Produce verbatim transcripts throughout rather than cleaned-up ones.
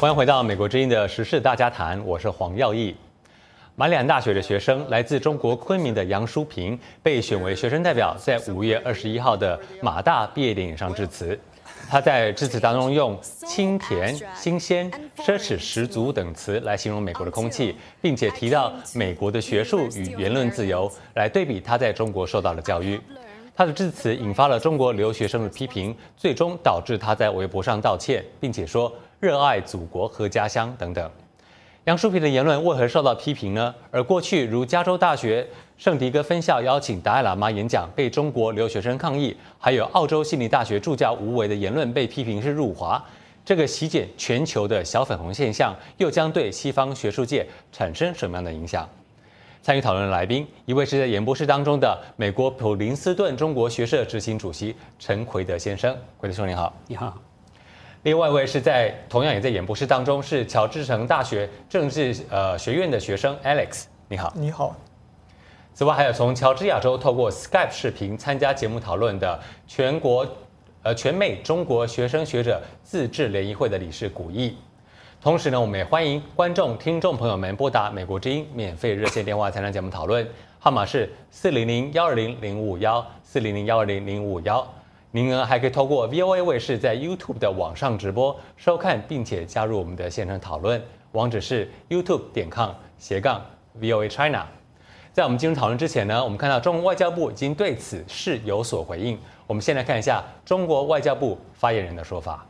欢迎回到美国之音的时事大家谈，我是黄耀义。马里兰大学的学生来自中国昆明的杨淑萍被选为学生代表，在五月二十一号的马大毕业典礼上致辞。他在致辞当中用清甜、新鲜、奢侈十足等词来形容美国的空气，并且提到美国的学术与言论自由，来对比他在中国受到的教育。他的致辞引发了中国留学生的批评，最终导致他在微博上道歉，并且说热爱祖国和家乡等等。杨淑萍的言论为何受到批评呢？而过去如加州大学圣迪戈分校邀请达赖喇嘛演讲，被中国留学生抗议；还有澳洲悉尼大学助教吴伟的言论被批评是辱华。这个席卷全球的小粉红现象，又将对西方学术界产生什么样的影响？参与讨论的来宾，一位是在演播室当中的美国普林斯顿中国学社执行主席陈奎德先生，奎德兄你好。 你好。 另外一位是在同样也在演播室当中，是乔治城大学政治呃学院的学生 Alex， 你好。 你好。 此外，还有从乔治亚州透过 Skype 视频参加节目讨论的全国呃全美中国学生学者自治联谊会的理事古义。同时呢，我们也欢迎观众、听众朋友们拨打美国之音免费热线电话参加节目讨论，号码是四零零幺二零零五幺四零零幺二零零五幺。您呢还可以透过 V O A 卫视在 YouTube 的网上直播收看，并且加入我们的现场讨论，网址是 YouTube 点 com 斜杠 V O A China。在我们进入讨论之前呢，我们看到中国外交部已经对此事有所回应。我们先来看一下中国外交部发言人的说法。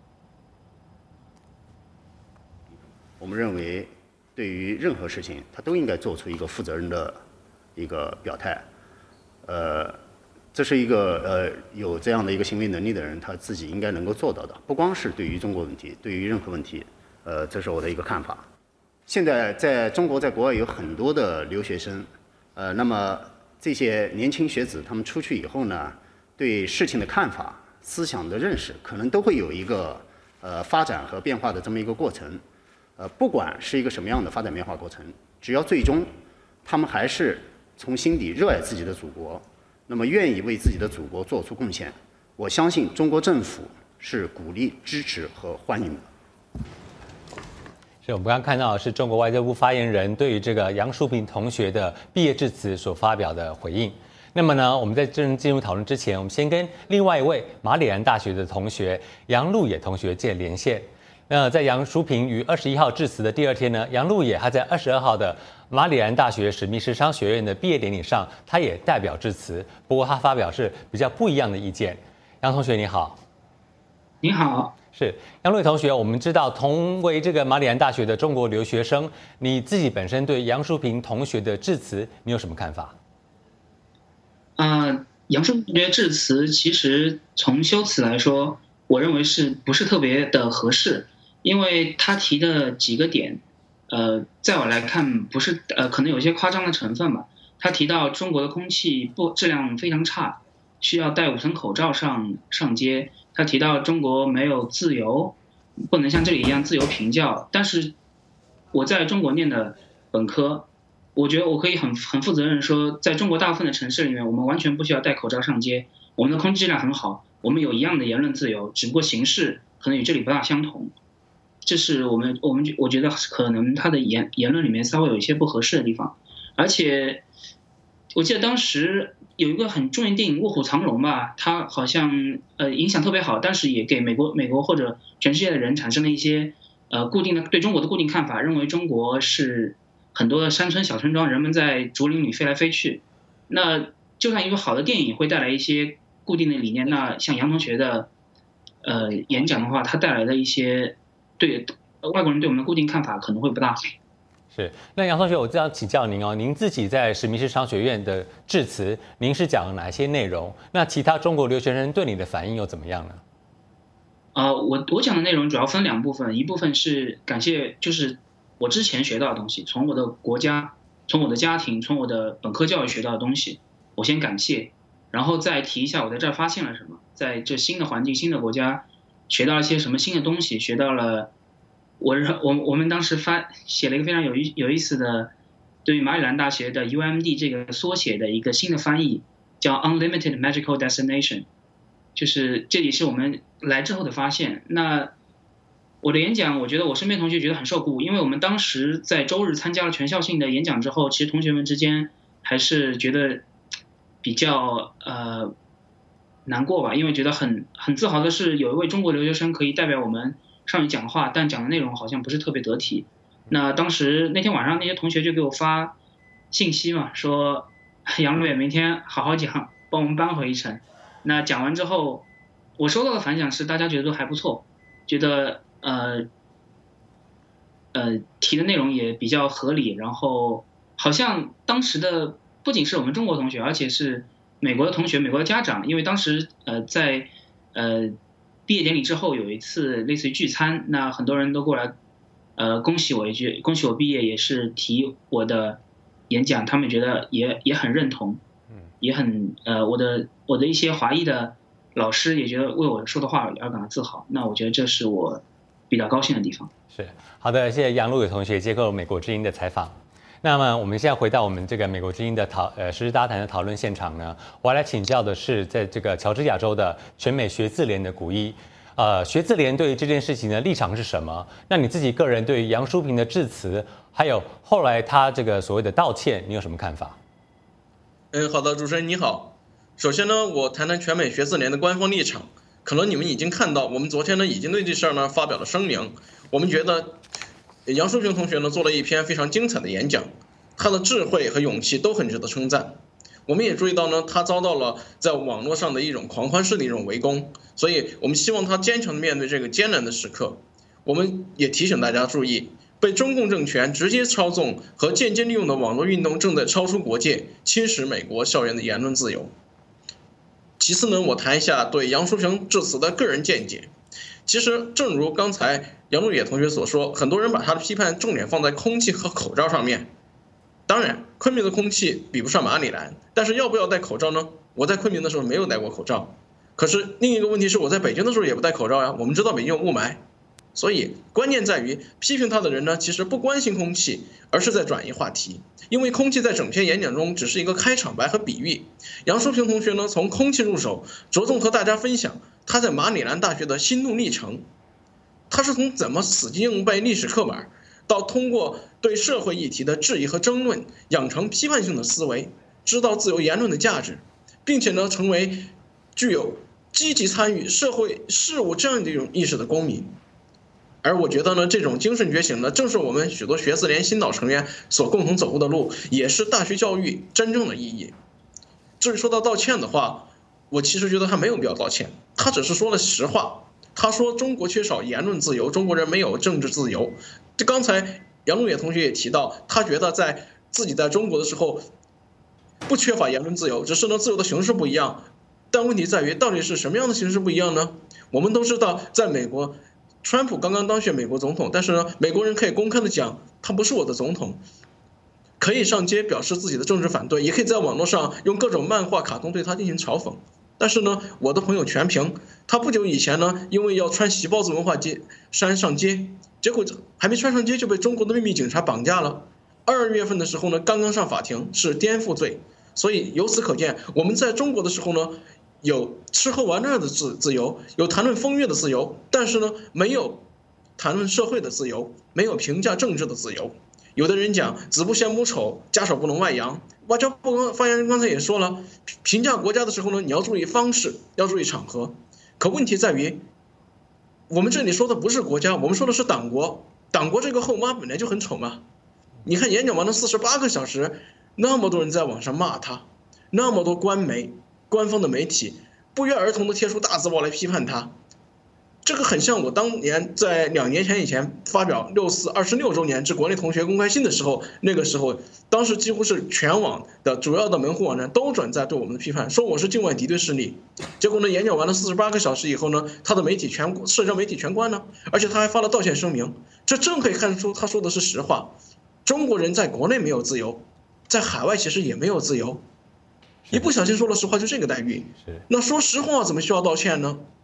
我们认为，对于任何事情，他都应该做出一个负责任的一个表态。呃。这是一个呃有这样的一个行为能力的人，他自己应该能够做到的。不光是对于中国问题，对于任何问题，呃，这是我的一个看法。现在在中国，在国外有很多的留学生，呃，那么这些年轻学子他们出去以后呢，对事情的看法、思想的认识，可能都会有一个呃发展和变化的这么一个过程。呃，不管是一个什么样的发展变化过程，只要最终他们还是从心底热爱自己的祖国。那么愿意为自己的祖国做出贡献，我相信中国政府是鼓励、支持和欢迎的。 是我们刚刚看到的是中国外交部发言人对于这个杨淑萍同学的毕业致辞所发表的回应。那么呢，我们在正进入讨论之前，我们先跟另外一位马里兰大学的同学杨路野同学建连线。那在杨淑萍于二十一号致辞的第二天呢，杨路野他在二十二号的马里兰大学史密斯商学院的毕业典礼上，他也代表致辞，不过他发表是比较不一样的意见。杨同学你好。 你好。 是杨路野同学，我们知道同为这个马里兰大学的中国留学生，你自己本身对杨淑萍同学的致辞，你有什么看法？ 呃，杨淑萍同学致辞，其实从修辞来说，我认为是不是特别的合适？因为他提的几个点，呃，在我来看不是呃，可能有一些夸张的成分吧。他提到中国的空气不质量非常差，需要戴五层口罩上上街。他提到中国没有自由，不能像这里一样自由评教。但是我在中国念的本科，我觉得我可以很很负责任说，在中国大部分的城市里面，我们完全不需要戴口罩上街，我们的空气质量很好，我们有一样的言论自由，只不过形式可能与这里不大相同。这是我们我们我觉得可能他的言言论里面稍微有一些不合适的地方。而且我记得当时有一个很著名电影《卧虎藏龙》吧，它好像呃影响特别好，但是也给美国美国或者全世界的人产生了一些呃固定的对中国的固定看法，认为中国是很多的山村小村庄，人们在竹林里飞来飞去。那就算一个好的电影会带来一些固定的理念，那像杨同学的呃演讲的话，他带来的一些对外国人对我们的固定看法可能会不大。 是，那杨同学，我这样请教您哦，您自己在史密斯商学院的致辞，您是讲哪些内容？那其他中国留学生对你的反应又怎么样呢？ 呃，我我讲的内容主要分两部分，一部分是感谢，就是我之前学到的东西，从我的国家、从我的家庭、从我的本科教育学到的东西，我先感谢，然后再提一下我在这儿发现了什么，在这新的环境、新的国家学到了一些什么新的东西，学到了。我我我们当时发写了一个非常有意有意思的，对于马里兰大学的 U M D 这个缩写的一个新的翻译，叫 Unlimited Magical Destination， 就是这里是我们来之后的发现。那我的演讲，我觉得我身边同学觉得很受鼓舞，因为我们当时在周日参加了全校性的演讲之后，其实同学们之间还是觉得比较呃难过吧，因为觉得很很自豪的是有一位中国留学生可以代表我们上去讲话，但讲的内容好像不是特别得体。那当时那天晚上那些同学就给我发信息嘛，说杨路远明天好好讲，帮我们扳回一城。那讲完之后，我收到的反响是大家觉得都还不错，觉得呃呃提的内容也比较合理，然后好像当时的不仅是我们中国同学，而且是美国的同学、美国的家长，因为当时呃在呃毕业典礼之后有一次类似于聚餐，那很多人都过来呃恭喜我一句，恭喜我毕业，也是提我的演讲，他们觉得也也很认同，也很呃我的我的一些华裔的老师也觉得为我说的话而感到自豪，那我觉得这是我比较高兴的地方。 是好的，谢谢杨路伟同学接受美国之音的采访。那么我们现在回到我们这个美国之音的讨呃时事大谈的讨论现场呢，我要来请教的是，在这个乔治亚州的全美学字联的古一，呃，学字联对于这件事情的立场是什么？那你自己个人对于杨淑萍的致辞，还有后来他这个所谓的道歉，你有什么看法？ 嗯，好的，主持人你好。首先呢，我谈谈全美学字联的官方立场。可能你们已经看到，我们昨天呢已经对这事儿呢发表了声明。我们觉得杨淑萍同学呢做了一篇非常精彩的演讲，他的智慧和勇气都很值得称赞。我们也注意到呢，他遭到了在网络上的一种狂欢式的一种围攻，所以我们希望他坚强的面对这个艰难的时刻。我们也提醒大家注意，被中共政权直接操纵和间接利用的网络运动正在超出国界，侵蚀美国校园的言论自由。其次呢，我谈一下对杨淑萍致辞的个人见解。其实正如刚才杨路野同学所说，很多人把他的批判重点放在空气和口罩上面。当然昆明的空气比不上马里兰，但是要不要戴口罩呢？我在昆明的时候没有戴过口罩，可是另一个问题是我在北京的时候也不戴口罩呀。我们知道北京有雾霾，所以关键在于批评他的人呢，其实不关心空气，而是在转移话题。因为空气在整篇演讲中只是一个开场白和比喻。杨淑萍同学呢，从空气入手，着重和大家分享他在马里兰大学的心路历程。他是从怎么死记硬背历史课本，到通过对社会议题的质疑和争论，养成批判性的思维，知道自由言论的价值，并且呢，成为具有积极参与社会事务这样的一种意识的公民。而我觉得呢，这种精神觉醒呢，正是我们许多学字联新导成员所共同走过的路，也是大学教育真正的意义。至于说到道歉的话，我其实觉得他没有必要道歉，他只是说了实话。他说中国缺少言论自由，中国人没有政治自由。这刚才杨路野同学也提到，他觉得在自己在中国的时候不缺乏言论自由，只是呢自由的形式不一样。但问题在于，到底是什么样的形式不一样呢？我们都知道，在美国川普刚刚当选美国总统，但是呢，美国人可以公开的讲，他不是我的总统，可以上街表示自己的政治反对，也可以在网络上用各种漫画、卡通对他进行嘲讽。但是呢，我的朋友全平，他不久以前呢，因为要穿席包子文化街衫上街，结果还没穿上街就被中国的秘密警察绑架了。二月份的时候呢，刚刚上法庭，是颠覆罪。所以由此可见，我们在中国的时候呢，有吃喝玩乐的自自由，有谈论风月的自由，但是呢，没有谈论社会的自由，没有评价政治的自由。有的人讲子不嫌母丑，家丑不能外扬。外交部发言人刚才也说了，评价国家的时候呢，你要注意方式，要注意场合。可问题在于，我们这里说的不是国家，我们说的是党国。党国这个后妈本来就很丑嘛。你看演讲完了四十八个小时，那么多人在网上骂他，那么多官媒、官方的媒体不约而同的贴出大字报来批判他。这个很像我当年在两年前以前发表六四二十六周年致国内同学公开信的时候，那个时候当时几乎是全网的主要的门户网站都转载对我们的批判，说我是境外敌对势力。结果呢，演讲完了四十八个小时以后呢，他的媒体全社交媒体全关了，而且他还发了道歉声明。这正可以看出他说的是实话。中国人在国内没有自由，在海外其实也没有自由。一不小心说了实话就这个待遇。那说实话怎么需要道歉呢？ 嗯，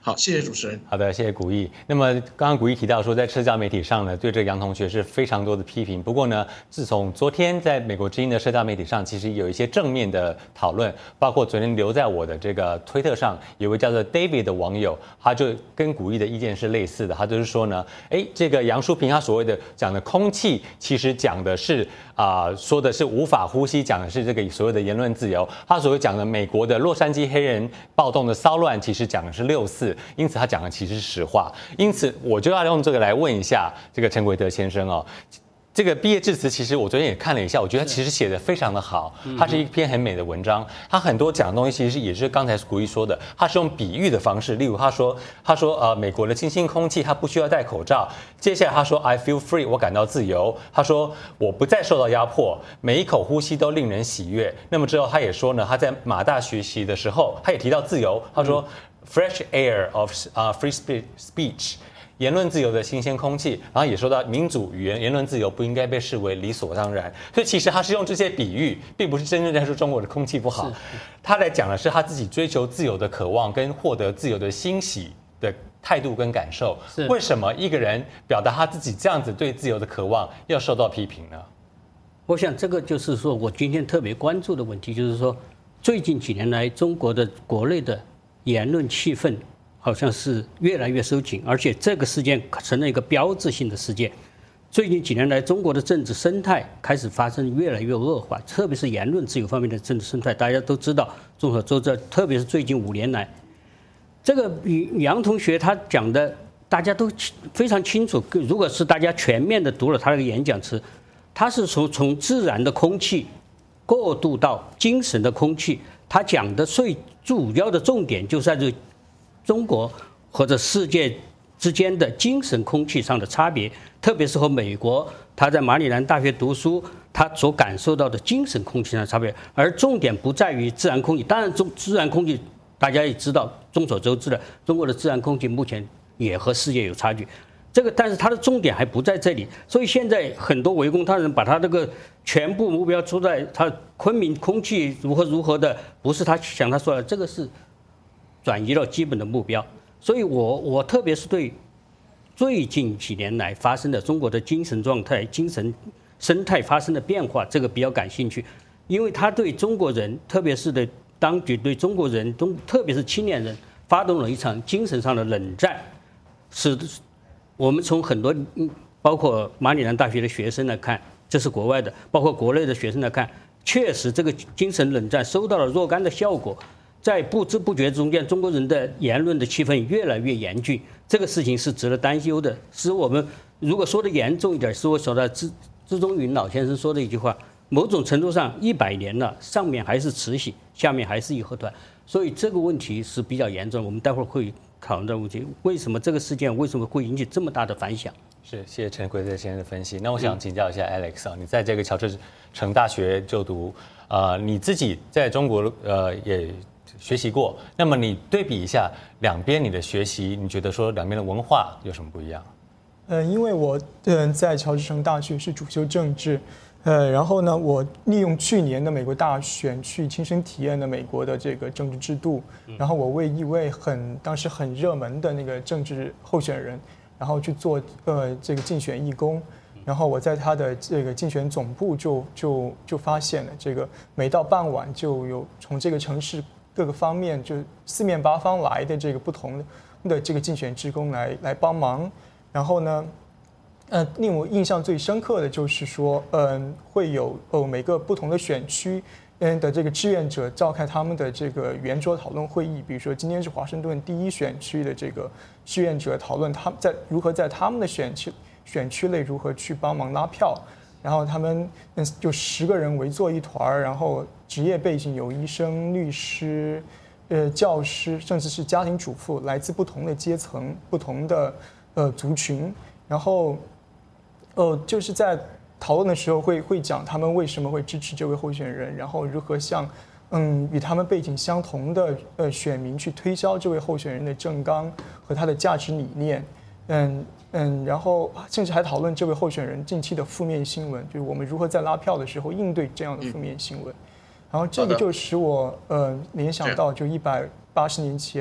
好，谢谢主持人。 好的，谢谢古义。那么刚刚古义提到说，在社交媒体上呢，对这个杨同学是非常多的批评。不过呢，自从昨天在美国之音的社交媒体上，其实有一些正面的讨论，包括昨天留在我的这个推特上，有位叫做 David 的网友，他就跟古义的意见是类似的。他就是说呢，哎，这个杨淑萍他所谓的讲的空气，其实讲的是啊、呃，说的是无法呼吸，讲的是这个所谓的言论自由。他所谓讲的美国的洛杉矶黑人暴动的骚乱，其实讲的是六四。因此，他讲的其实是实话。因此，我就要用这个来问一下这个陈奎德先生哦。这个毕业致辞，其实我昨天也看了一下，我觉得他其实写得非常的好，它是一篇很美的文章。他很多讲的东西，其实也是刚才古义说的，他是用比喻的方式，例如他说，他说呃，美国的清新空气，他不需要戴口罩。接下来他说 I feel free， 我感到自由。他说我不再受到压迫，每一口呼吸都令人喜悦。那么之后他也说呢，他在马大学习的时候，他也提到自由，他说。Fresh air of 啊、uh, free speech， 言论自由的新鲜空气，然后也说到民主语言言论自由不应该被视为理所当然，所以其实他是用这些比喻，并不是真正在说中国的空气不好，他来讲的是他自己追求自由的渴望跟获得自由的欣喜的态度跟感受。为什么一个人表达他自己这样子对自由的渴望要受到批评呢？ 我想这个就是说我今天特别关注的问题，就是说最近几年来中国的国内的言论气氛好像是越来越收紧，而且这个事件成了一个标志性的事件。最近几年来，中国的政治生态开始发生越来越恶化，特别是言论自由方面的政治生态，大家都知道，众所周知，特别是最近五年来，这个杨同学他讲的大家都非常清楚。如果是大家全面的读了他那个演讲词，他是从从自然的空气过渡到精神的空气。他讲的最主要的重点就在这中国或者世界之间的精神空气上的差别，特别是和美国他在马里兰大学读书，他所感受到的精神空气上的差别，而重点不在于自然空气。当然，中自然空气大家也知道，众所周知的，中国的自然空气目前也和世界有差距。这个，但是它的重点还不在这里，所以现在很多围攻他人把他这个全部目标出在他昆明空气如何如何的，不是他想他说的，这个是转移了基本的目标。所以我我特别是对最近几年来发生的中国的精神状态、精神生态发生的变化，这个比较感兴趣，因为他对中国人，特别是对当局对中国人，中特别是青年人，发动了一场精神上的冷战，使我们从很多包括马里兰大学的学生来看，这是国外的，包括国内的学生来看，确实这个精神冷战收到了若干的效果，在不知不觉中间，中国人的言论的气氛越来越严峻，这个事情是值得担忧的。是我们如果说的严重一点，是我说的资资中云老先生说的一句话，某种程度上一百年了，上面还是慈禧，下面还是义和团，所以这个问题是比较严重，我们待会儿会讨论的问题，为什么这个事件为什么会引起这么大的反响？ 是，谢谢陈奎德先生的分析。那我想请教一下 Alex 啊，你在这个乔治城大学就读，呃，你自己在中国呃也学习过，那么你对比一下两边你的学习，你觉得说两边的文化有什么不一样？ 呃，因为我呃在乔治城大学是主修政治。呃，然后呢，我利用去年的美国大选去亲身体验了美国的这个政治制度，然后我为一位很当时很热门的那个政治候选人，然后去做呃这个竞选义工，然后我在他的这个竞选总部就就就发现了，这个每到傍晚就有从这个城市各个方面就四面八方来的这个不同的这个竞选志工来来帮忙，然后呢。呃，令我印象最深刻的就是说，嗯，会有哦每个不同的选区，嗯的这个志愿者召开他们的这个圆桌讨论会议。比如说，今天是华盛顿第一选区的这个志愿者讨论他们在如何在他们的选区选区内如何去帮忙拉票。然后他们嗯就十个人围坐一团，然后职业背景有医生、律师、呃教师，甚至是家庭主妇，来自不同的阶层、不同的呃族群，然后。呃，就是在讨论的时候会会讲他们为什么会支持这位候选人，然后如何向嗯与他们背景相同的呃选民去推销这位候选人的政纲和他的价值理念，嗯嗯，然后甚至还讨论这位候选人近期的负面新闻，就是我们如何在拉票的时候应对这样的负面新闻，然后这个就使我呃联想到就一百八十年前。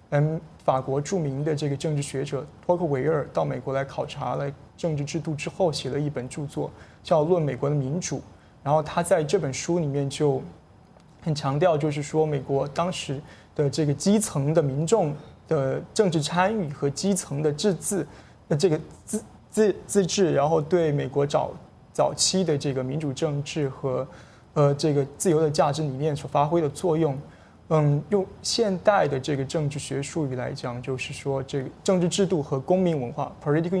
嗯，法国著名的这个政治学者托克维尔到美国来考察了政治制度之后，写了一本著作叫《论美国的民主》。然后他在这本书里面就很强调，就是说美国当时的这个基层的民众的政治参与和基层的自治的这个自自自治，然后对美国早早期的这个民主政治和呃这个自由的价值理念所发挥的作用。嗯，用现代的这个政治学术语来讲，就是说这个政治制度和公民文化 （political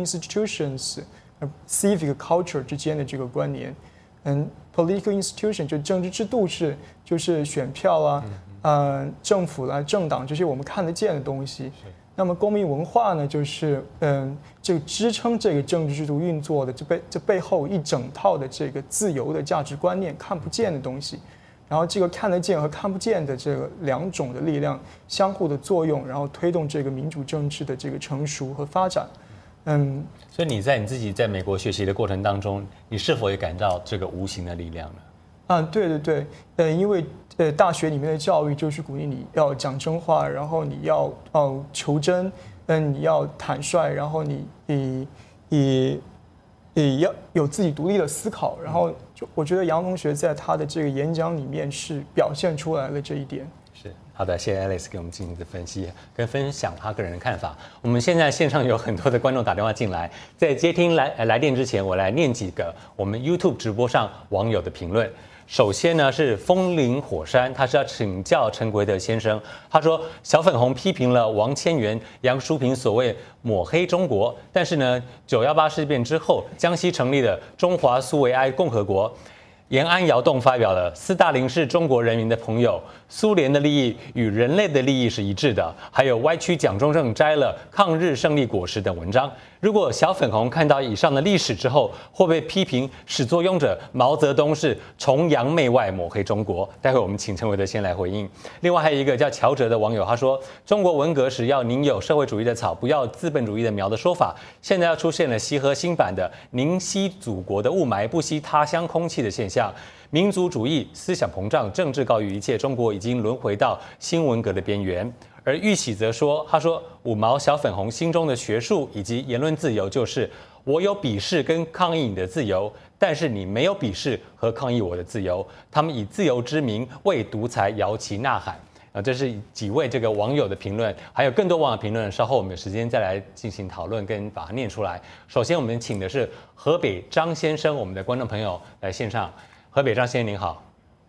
institutions）、civic culture 之间的这个关联。嗯 ，political institution 就政治制度是就是选票啊、呃政府啦、政党这些我们看得见的东西。那么公民文化呢，就是嗯，这个支撑这个政治制度运作的这背这背后一整套的这个自由的价值观念，看不见的东西。然后这个看得见和看不见的这个两种的力量相互的作用，然后推动这个民主政治的这个成熟和发展。嗯， 所以你在你自己在美国学习的过程当中，你是否也感到这个无形的力量呢？ 啊，对对对，呃，因为呃大学里面的教育就是鼓励你要讲真话，然后你要哦求真，嗯，你要坦率，然后你你你。也要有自己独立的思考，然后就我觉得杨同学在他的这个演讲里面是表现出来了这一点。 是好的，谢谢 Alex 给我们进行的分析跟分享他个人的看法。我们现在线上有很多的观众打电话进来，在接听来来电之前，我来念几个我们 YouTube 直播上网友的评论。首先呢是风林火山，他是要请教陈奎德先生。他说小粉红批评了王千源、杨淑萍所谓抹黑中国，但是呢九一八事变之后，江西成立了中华苏维埃共和国。延安窑洞发表了斯大林是中国人民的朋友，苏联的利益与人类的利益是一致的，还有歪曲蒋中正摘了抗日胜利果实等文章。如果小粉红看到以上的历史之后，会不会批评始作俑者毛泽东是崇洋媚外、抹黑中国？待会我们请陈伟德先来回应。另外还有一个叫乔哲的网友，他说中国文革时要宁有社会主义的草，不要资本主义的苗的说法，现在要出现了习合新版的宁吸祖国的雾霾，不吸他乡空气的现象。民族主义思想膨胀，政治高于一切，中国已经沦回到新文革的边缘。而玉喜则说，他说五毛小粉红心中的学术以及言论自由，就是我有鄙视跟抗议你的自由，但是你没有鄙视和抗议我的自由。他们以自由之名为独裁摇旗呐喊。啊，这是几位这个网友的评论，还有更多网友评论，稍后我们有时间再来进行讨论跟把它念出来。首先我们请的是河北张先生，我们的观众朋友来线上。河北张先生您好。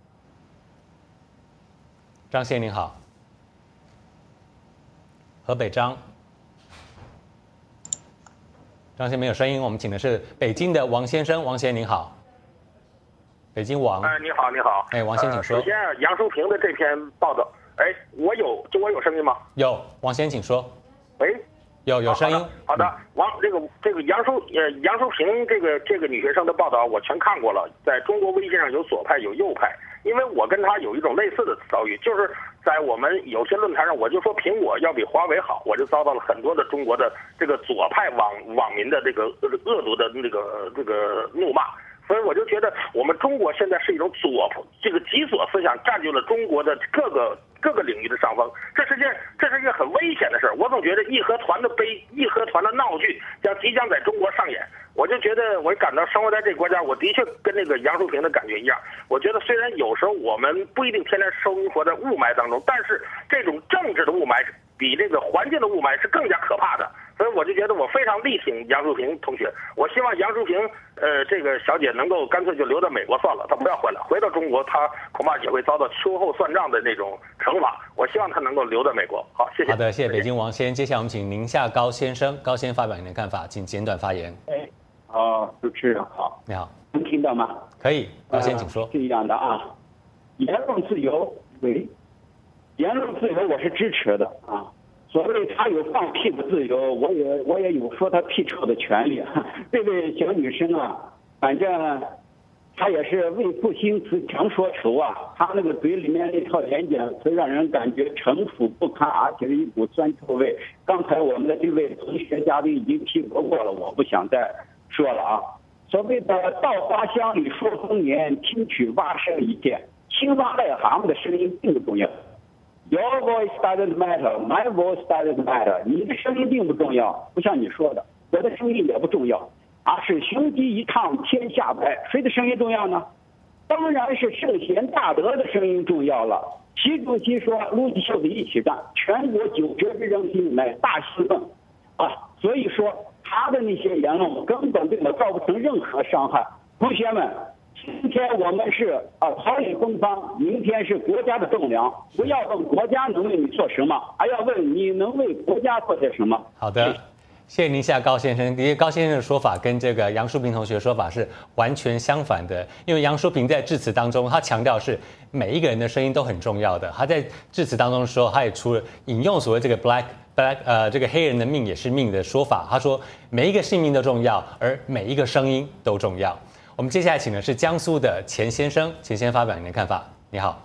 张先生您好。河北张，张先生没有声音，我们请的是北京的王先生，王先生您好。北京王。 哎，你好，你好。 哎，王先生请说。 呃、首先，杨淑萍的这篇报道，哎，我有，就我有声音吗？ 有，王先生请说。 喂。 有有声音。 好的，好的王这个这个杨淑呃杨淑萍这个这个女学生的报道我全看过了，在中国微信上有左派有右派，因为我跟她有一种类似的遭遇，就是在我们有些论坛上，我就说苹果要比华为好，我就遭到了很多的中国的这个左派网网民的这个恶毒的那个这个怒骂。所以我就觉得我们中国现在是一种左这个极左思想占据了中国的各个各个领域的上风，这是件这是一个很危险的事儿。我总觉得义和团的悲义和团的闹剧将即将在中国上演，我就觉得我感到生活在这个国家，我的确跟那个杨淑萍的感觉一样。我觉得虽然有时候我们不一定天天生活在雾霾当中，但是这种政治的雾霾比这个环境的雾霾是更加可怕的。所以我就觉得我非常力挺杨淑萍同学，我希望杨淑萍呃这个小姐能够干脆就留在美国算了，她不要回来，回到中国她恐怕也会遭到秋后算账的那种惩罚。我希望她能够留在美国。好，谢谢。 好的，谢谢北京王先。接下来我们请宁夏高先生，高先发表您的看法，请简短发言。 哎，哦，主持人好， 你好， 能听到吗？ 可以，高先请说。 呃、这样的啊，言论自由为言论自由，我是支持的啊。所谓他有放屁的自由，我也我也有说他屁臭的权利。这位小女生啊，反正她也是为赋新词强说愁啊。她那个嘴里面那套演讲词让人感觉城府不堪，而且一股酸臭味。刚才我们的这位同学嘉宾已经批驳过了，我不想再说了啊。所谓的稻花香里说丰年，听取蛙声一见，青蛙癞蛤蟆的声音并不重要。 Your voice doesn't matter, my voice doesn't matter。你的声音并不重要，不像你说的，我的声音也不重要，而是雄鸡一唱天下白。谁的声音重要呢？当然是圣贤大德的声音重要了。习主席说：“撸起袖子一起干，全国九折之人心乃大兴奋。”啊，所以说他的那些言论根本对我造不成任何伤害。同学们，今天我们是啊草领东方，明天是国家的栋梁。不要问国家能为你做什么，而要问你能为国家做些什么。 好的。谢谢您，夏高先生。因为高先生的说法跟这个杨淑萍同学的说法是完全相反的。因为杨淑萍在致辞当中，他强调是每一个人的声音都很重要的。他在致辞当中说，他也除了引用所谓这个 black black 呃这个黑人的命也是命的说法，他说每一个性命都重要，而每一个声音都重要。我们接下来请的是江苏的钱先生，钱先生发表您的看法。你好。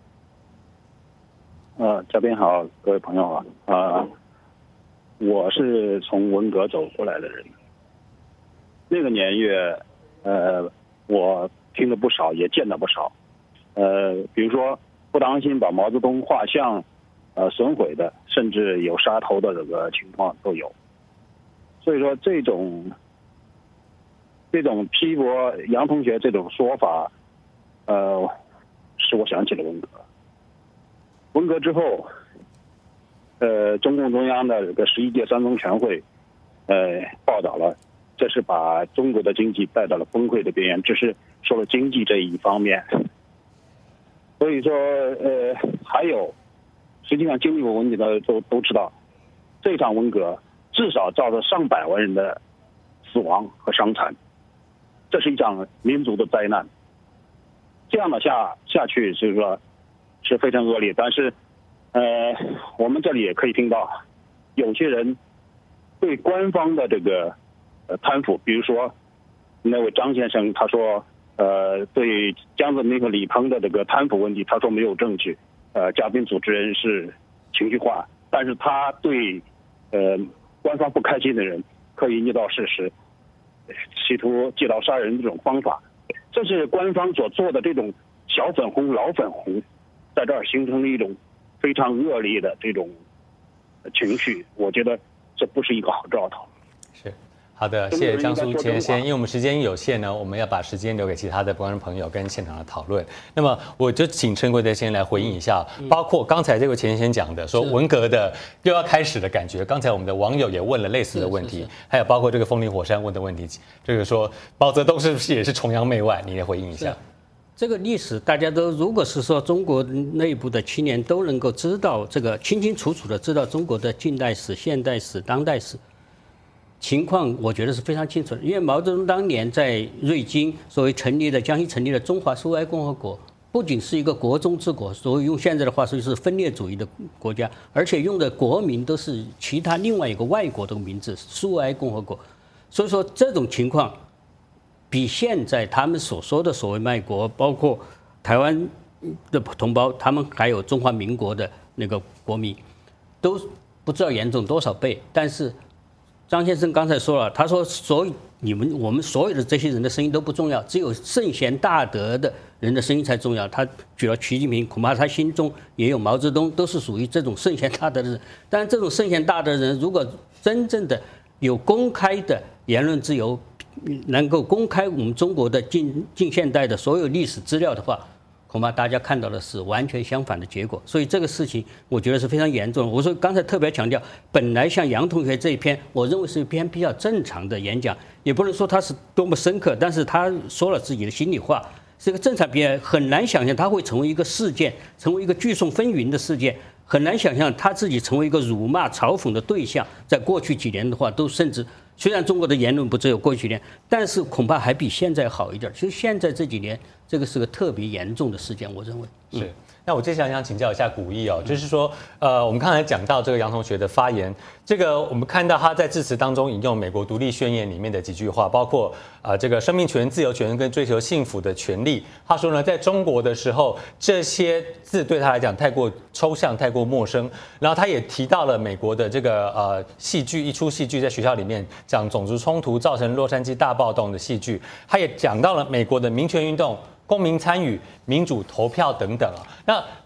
呃，嘉宾好，各位朋友啊，呃。我是从文革走过来的人，那个年月，呃，我听了不少，也见了不少，呃，比如说不当心把毛泽东画像，呃，损毁的，甚至有杀头的这个情况都有。所以说这种这种批驳杨同学这种说法，呃，使我想起了文革。文革之后。呃，中共中央的这个十一届三中全会，呃，报道了，这是把中国的经济带到了崩溃的边缘，只是说了经济这一方面。所以说，呃，还有，实际上经历过文革的都都知道，这场文革至少造成上百万人的死亡和伤残，这是一场民族的灾难。这样的下下去，就是说是非常恶劣，但是。呃，我们这里也可以听到，有些人对官方的这个呃贪腐，比如说那位张先生，他说，呃，对江泽民和李鹏的这个贪腐问题，他说没有证据，呃，嘉宾主持人是情绪化，但是他对呃官方不开心的人可以捏造事实，企图借刀杀人这种方法，这是官方所做的这种小粉红、老粉红，在这儿形成了一种。非常恶劣的这种情绪，我觉得这不是一个好兆头。 是，好的，谢谢江苏钱先。因为我们时间有限呢，我们要把时间留给其他的观众朋友跟现场的讨论。那么，我就请陈国德先来回应一下，包括刚才这个钱先讲的，说文革的又要开始的感觉。刚才我们的网友也问了类似的问题，还有包括这个风林火山问的问题，这个说毛泽东是不是也是崇洋媚外？你也回应一下。 这个历史大家都，如果是说中国内部的青年都能够知道这个清清楚楚的知道中国的近代史、现代史、当代史情况，我觉得是非常清楚的。因为毛泽东当年在瑞金所谓成立的江西成立的中华苏维埃共和国，不仅是一个国中之国，所以用现在的话说是分裂主义的国家，而且用的国名都是其他另外一个外国的名字苏维埃共和国。所以说这种情况。比现在他们所说的所谓卖国，包括台湾的同胞，他们还有中华民国的那个国民，都不知道严重多少倍。但是张先生刚才说了，他说所有你们我们所有的这些人的声音都不重要，只有圣贤大德的人的声音才重要。他举了习近平，恐怕他心中也有毛泽东，都是属于这种圣贤大德的人。但是这种圣贤大德的人，如果真正的有公开的言论自由，能够公开我们中国的近近现代的所有历史资料的话，恐怕大家看到的是完全相反的结果。所以这个事情我觉得是非常严重的。我说刚才特别强调，本来像杨同学这一篇，我认为是一篇比较正常的演讲，也不能说他是多么深刻，但是他说了自己的心里话，是一个正常表演，很难想象他会成为一个事件，成为一个聚众纷纭的事件。很难想象他自己成为一个辱骂、嘲讽的对象。在过去几年的话，都甚至虽然中国的言论不只有过去几年，但是恐怕还比现在好一点。其实现在这几年，这个是个特别严重的事件，我认为是。那我接下来想请教一下古义哦，就是说，呃，我们刚才讲到这个杨同学的发言，这个我们看到他在致辞当中引用美国独立宣言里面的几句话，包括啊、呃、这个生命权、自由权跟追求幸福的权利。他说呢，在中国的时候，这些字对他来讲太过抽象、太过陌生。然后他也提到了美国的这个呃戏剧，一出戏剧在学校里面讲种族冲突造成洛杉矶大暴动的戏剧，他也讲到了美国的民权运动。公民参与、民主投票等等啊，那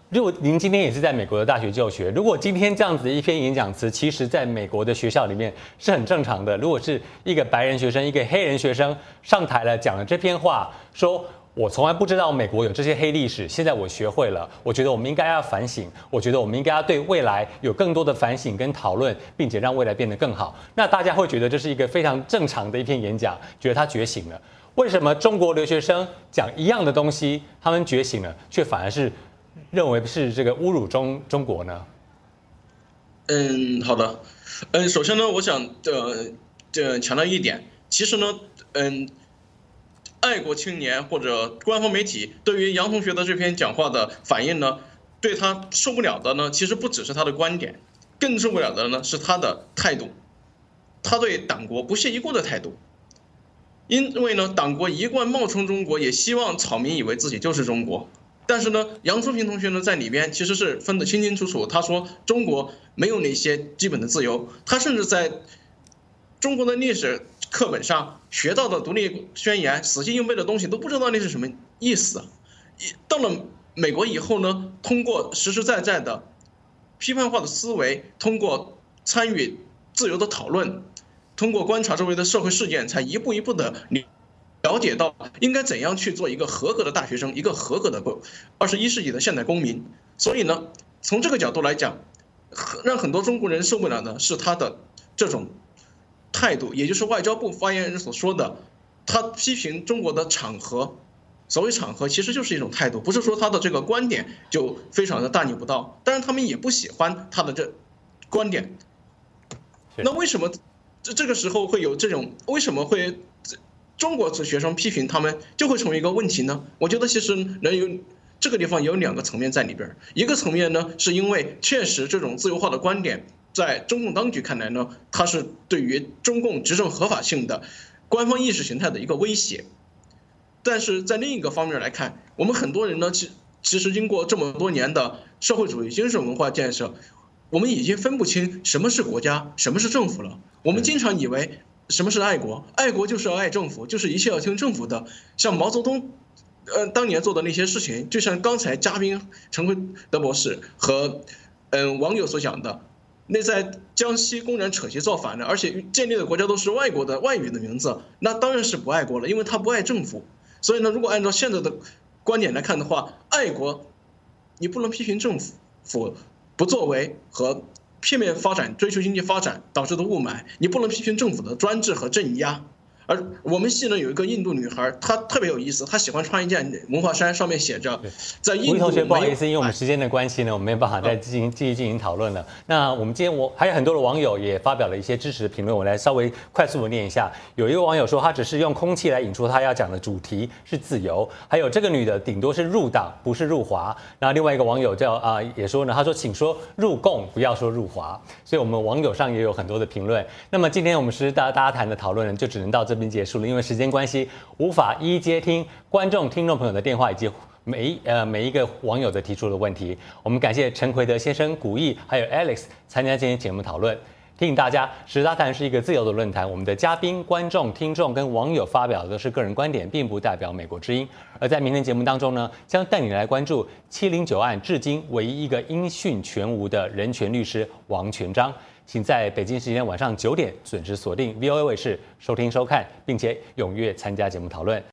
如果您今天也是在美国的大学就学，如果今天这样子的一篇演讲词，其实在美国的学校里面是很正常的。如果是一个白人学生、一个黑人学生上台了讲了这篇话，说我从来不知道美国有这些黑历史，现在我学会了，我觉得我们应该要反省，我觉得我们应该要对未来有更多的反省跟讨论，并且让未来变得更好。那大家会觉得这是一个非常正常的一篇演讲，觉得他觉醒了。为什么中国留学生讲一样的东西，他们觉醒了，却反而是认为是这个侮辱中中国呢？ 嗯，好的。嗯，首先呢，我想呃呃强调一点，其实呢，嗯，爱国青年或者官方媒体对于杨同学的这篇讲话的反应呢，对他受不了的呢，其实不只是他的观点，更受不了的呢是他的态度，他对党国不屑一顾的态度。因为呢，党国一贯冒充中国，也希望草民以为自己就是中国。但是呢，杨淑萍同学呢在里边其实是分得清清楚楚。他说中国没有那些基本的自由，他甚至在中国的历史课本上学到的独立宣言、死记硬背的东西都不知道那是什么意思。到了美国以后呢，通过实实在在的批判化的思维，通过参与自由的讨论，通过观察周围的社会事件，才一步一步的了解到应该怎样去做一个合格的大学生，一个合格的二十一世纪的现代公民。所以呢，从这个角度来讲，让很多中国人受不了的是他的这种态度，也就是外交部发言人所说的，他批评中国的场合，所谓场合其实就是一种态度，不是说他的这个观点就非常的大逆不道。当然他们也不喜欢他的这观点。那为什么这这个时候会有这种，为什么会中国的学生批评他们，就会成为一个问题呢？我觉得其实能有这个地方有两个层面在里边。一个层面呢，是因为确实这种自由化的观点，在中共当局看来呢，它是对于中共执政合法性的官方意识形态的一个威胁。但是在另一个方面来看，我们很多人呢，其其实经过这么多年的社会主义精神文化建设，我们已经分不清什么是国家，什么是政府了。我们经常以为什么是爱国？爱国就是要爱政府，就是一切要听政府的。像毛泽东，呃，当年做的那些事情，就像刚才嘉宾陈奎德博士和嗯、呃、网友所讲的，那在江西公然扯旗造反的，而且建立的国家都是外国的外语的名字，那当然是不爱国了，因为他不爱政府。所以呢，如果按照现在的观点来看的话，爱国，你不能批评政府不作为和片面发展、追求经济发展导致的雾霾，你不能批评政府的专制和镇压。而我们系呢有一个印度女孩，她特别有意思，她喜欢穿一件文化衫，上面写着在印度。吴同学，不好意思，因为我们时间的关系呢，我们没办法再进行继续进行讨论了。那我们今天我还有很多的网友也发表了一些支持的评论，我来稍微快速的念一下。有一个网友说，他只是用空气来引出他要讲的主题是自由，还有这个女的顶多是入党，不是入华。那另外一个网友叫啊、呃、也说呢，他说请说入共，不要说入华。所以我们网友上也有很多的评论。那么今天我们是大大家谈的讨论呢，就只能到这边结束了，因为时间关系无法一一接听观众、听众朋友的电话以及每一呃每一个网友的提出的问题。我们感谢陈奎德先生、古毅还有 Alex 参加今天节目讨论。提醒大家，时大谈是一个自由的论坛，我们的嘉宾、观众、听众跟网友发表的是个人观点，并不代表美国之音。而在明天节目当中呢，将带你来关注七零九案至今唯一一个音讯全无的人权律师王全璋。请在北京时间晚上九点准时锁定 V O A 卫视收听收看，并且踊跃参加节目讨论。